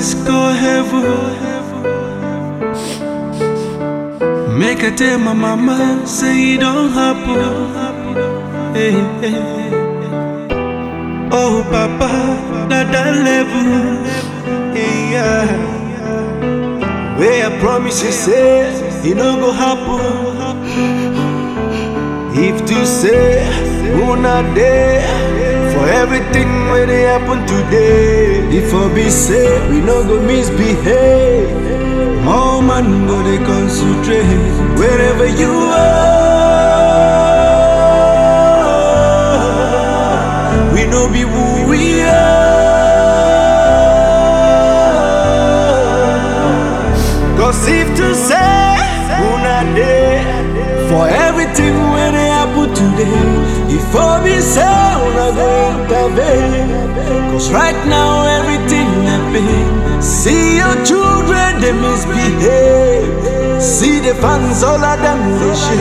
let's go heaven. Make I tell my mama, say it don't happen. Hey, hey. Oh, Papa, not that level. Hey, yeah. Where I promise you, say it no go happen. If to say who not there for everything where they happen today. If I be say we no go misbehave. All man go they concentrate wherever you are. We no be who we are. Cause if to say who not there for everything where they happen today. If I be say who not go intervene. Cause right now everything happen. See your children, they misbehave. See the fans, all of them, they